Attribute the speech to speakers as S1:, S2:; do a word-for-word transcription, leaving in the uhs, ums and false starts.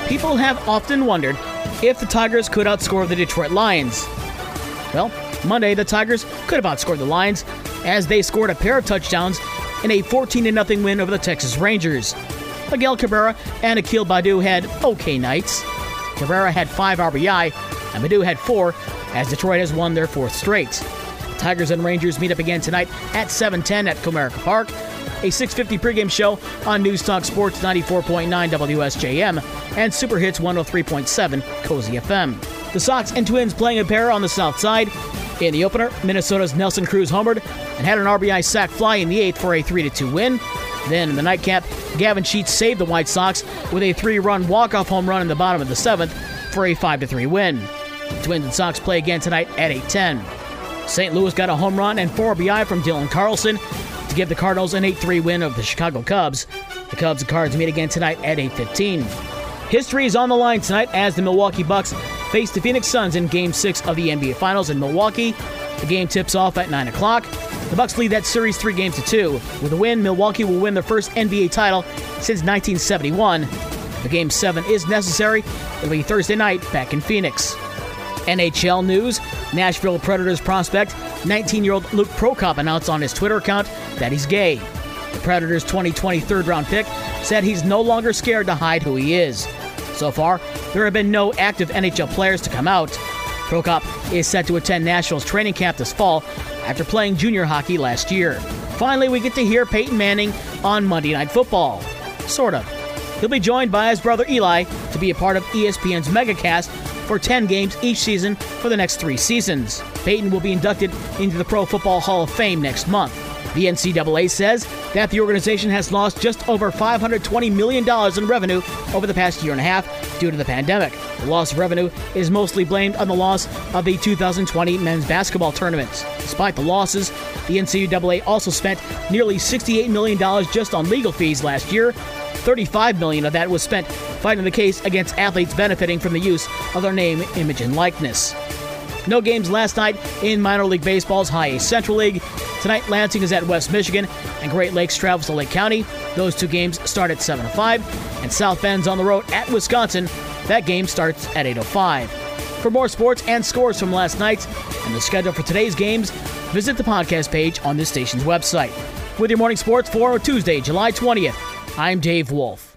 S1: People have often wondered if the Tigers could outscore the Detroit Lions. Well, Monday the Tigers could have outscored the Lions as they scored a pair of touchdowns in a fourteen to nothing win over the Texas Rangers. Miguel Cabrera and Akil Baddoo had okay nights. Cabrera had five R B I and Baddoo had four as Detroit has won their fourth straight. The Tigers and Rangers meet up again tonight at seven ten at Comerica Park. A six fifty pregame show on News Talk Sports ninety-four point nine W S J M and Super Hits one oh three point seven Cozy F M. The Sox and Twins playing a pair on the south side. In the opener, Minnesota's Nelson Cruz homered and had an R B I sac fly in the eighth for a three to two win. Then in the nightcap, Gavin Sheets saved the White Sox with a three-run walk-off home run in the bottom of the seventh for a five to three win. The Twins and Sox play again tonight at eight ten. Saint Louis got a home run and four R B I from Dylan Carlson to give the Cardinals an eight three win over the Chicago Cubs. The Cubs and Cards meet again tonight at eight fifteen. History is on the line tonight as the Milwaukee Bucks face the Phoenix Suns in Game six of the N B A Finals in Milwaukee. The game tips off at nine o'clock. The Bucks lead that series three games to two. With a win, Milwaukee will win their first N B A title since nineteen seventy-one. The Game seven is necessary. It'll be Thursday night back in Phoenix. N H L news. Nashville Predators prospect nineteen-year-old Luke Prokop announced on his Twitter account that he's gay. The Predators' twenty twenty third-round pick said he's no longer scared to hide who he is. So far, there have been no active N H L players to come out. Prokop is set to attend Nashville's training camp this fall after playing junior hockey last year. Finally, we get to hear Peyton Manning on Monday Night Football. Sort of. He'll be joined by his brother Eli to be a part of E S P N's MegaCast for ten games each season for the next three seasons. Peyton will be inducted into the Pro Football Hall of Fame next month. The N C double A says that the organization has lost just over five hundred twenty million dollars in revenue over the past year and a half due to the pandemic. The loss of revenue is mostly blamed on the loss of the two thousand twenty men's basketball tournament. Despite the losses, the N C double A also spent nearly sixty-eight million dollars just on legal fees last year. thirty-five million dollars of that was spent fighting the case against athletes benefiting from the use of their name, image, and likeness. No games last night in minor league baseball's High A Central League. Tonight, Lansing is at West Michigan, and Great Lakes travels to Lake County. Those two games start at seven oh five, and South Bend's on the road at Wisconsin. That game starts at eight oh five. For more sports and scores from last night and the schedule for today's games, visit the podcast page on this station's website. With your morning sports for Tuesday, July twentieth, I'm Dave Wolf.